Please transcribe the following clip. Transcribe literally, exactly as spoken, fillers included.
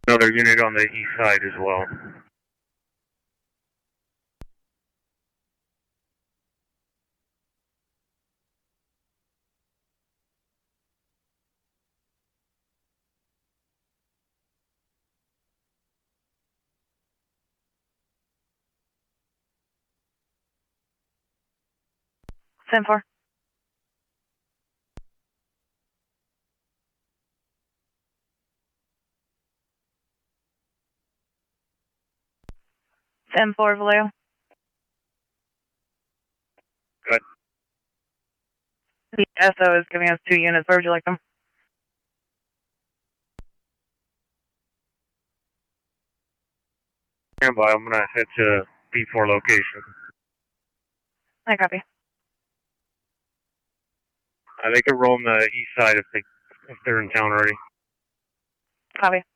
Another unit on the east side as well. ten four. ten four, Vallejo. Good. The S O is giving us two units. Where would you like them? Stand by. I'm going to head to B four location. I copy. Uh, they could roll on the east side if, they, if they're in town already. Copy.